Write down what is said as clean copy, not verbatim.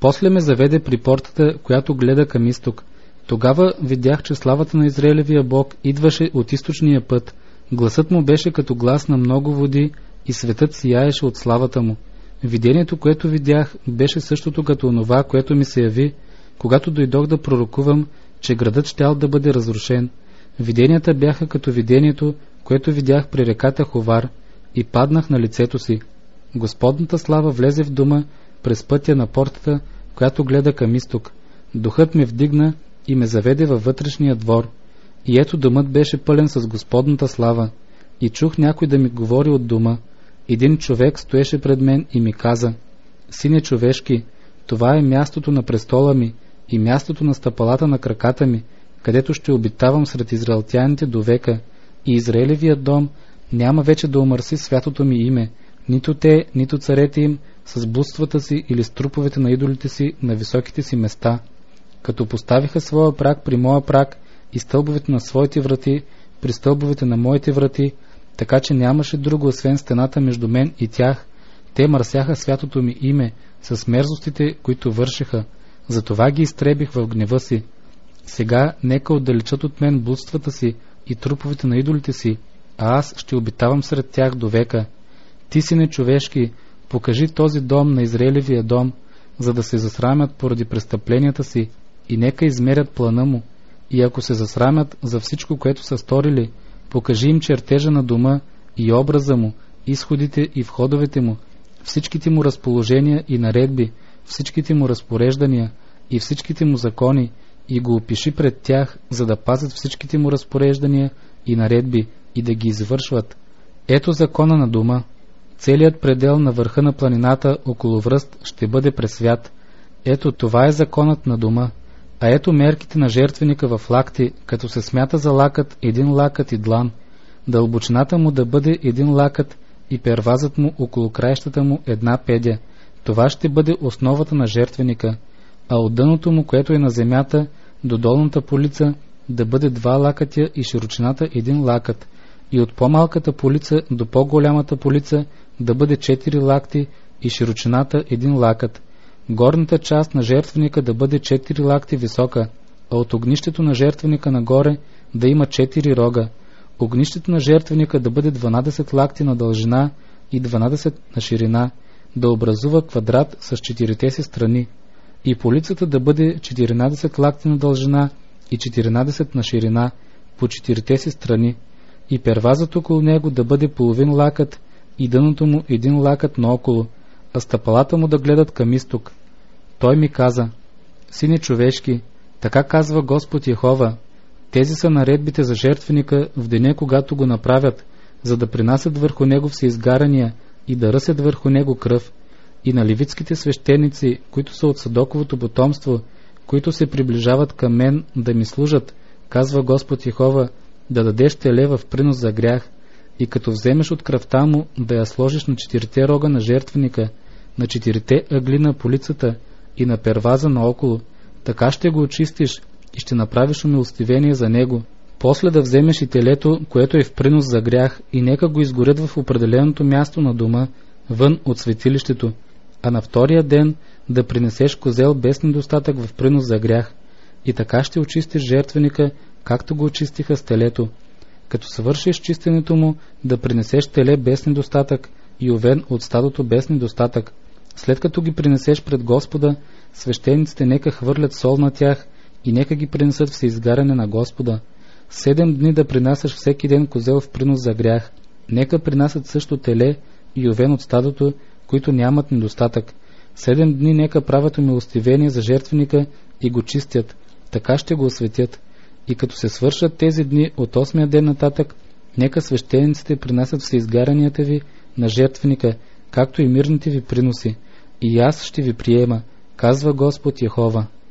После ме заведе при портата, която гледа към изток. Тогава видях, че славата на Израилевия Бог идваше от източния път. Гласът му беше като глас на много води и светът сияеше от славата му. Видението, което видях, беше същото като онова, което ми се яви, когато дойдох да пророкувам, че градът щял да бъде разрушен. Виденията бяха като видението, което видях при реката Ховар, и паднах на лицето си. Господната слава влезе в дома през пътя на портата, която гледа към изток. Духът ме вдигна и ме заведе във вътрешния двор. И ето домът беше пълен с Господната слава. И чух някой да ми говори от дома. Един човек стоеше пред мен и ми каза: Сине човешки, това е мястото на престола ми и мястото на стъпалата на краката ми, където ще обитавам сред израелтяните до века, и Израелевият дом няма вече да омърси святото ми име, нито те, нито царете им, с блудствата си или с труповете на идолите си на високите си места. Като поставиха своя праг при моя праг и стълбовете на своите врати при стълбовете на моите врати, така че нямаше друго освен стената между мен и тях, те мърсяха святото ми име с мерзостите, които вършиха. Затова ги изтребих в гнева си. Сега нека отдалечат от мен блудствата си и труповете на идолите си, а аз ще обитавам сред тях до века. Ти, сине човешки, покажи този дом на Израилевия дом, за да се засрамят поради престъпленията си, и нека измерят плана му. И ако се засрамят за всичко, което са сторили, покажи им чертежа на дома и образа му, изходите и входовете му, всичките му разположения и наредби, всичките му разпореждания и всичките му закони, и го опиши пред тях, за да пазят всичките му разпореждания и наредби и да ги извършват. Ето закона на дома. Целият предел на върха на планината около Връст ще бъде пресвят. Ето това е законът на дома. А ето мерките на жертвеника в лакти, като се смята за лакът един лакът и длан. Дълбочината му да бъде един лакът и первазът му около краищата му една педя. Това ще бъде основата на жертвеника. А от дъното му, което е на земята, до долната полица да бъде два лакътя и широчината един лакът. И от по-малката полица до по-голямата полица да бъде 4 лакти и широчината един лакът. Горната част на жертвеника да бъде 4 лакти висока, а от огнището на жертвеника нагоре да има 4 рога. Огнището на жертвеника да бъде 12 лакти на дължина и 12 на ширина, да образува квадрат с 4-те си страни. И полицата да бъде 14 лакти на дължина и 14 на ширина, по 4-те си страни. И первазът около него да бъде половин лакът и дъното му един лакът наоколо, а стъпалата му да гледат към изток. Той ми каза: Сине човешки, така казва Господ Йехова, тези са наредбите за жертвеника в деня, когато го направят, за да принасят върху него всеизгарания и да ръсят върху него кръв. И на левитските свещеници, които са от Садоковото потомство, които се приближават към мен да ми служат, казва Господ Йехова, да дадеш теле в принос за грях, и като вземеш от кръвта му, да я сложиш на 4 рога на жертвеника, на 4 ъгли на полицата и на перваза наоколо. Така ще го очистиш и ще направиш умилостивение за него. После да вземеш и телето, което е в принос за грях, и нека го изгорят в определеното място на дома, вън от светилището, а на втория ден да принесеш козел без недостатък в принос за грях. И така ще очистиш жертвеника, както го очистиха с телето. Като свършиш чистенето му, да принесеш теле без недостатък и овен от стадото без недостатък. След като ги принесеш пред Господа, свещениците нека хвърлят сол на тях и нека ги принесат всеизгаряне на Господа. 7 дни да принасяш всеки ден козел в принос за грях. Нека принасят също теле и овен от стадото, които нямат недостатък. 7 дни нека правят умилостивение за жертвеника и го чистят. Така ще го осветят. И като се свършат тези дни от 8-я ден нататък, нека свещениците принасят всеизгарянията ви на жертвеника, както и мирните ви приноси. И аз ще ви приема, казва Господ Йехова.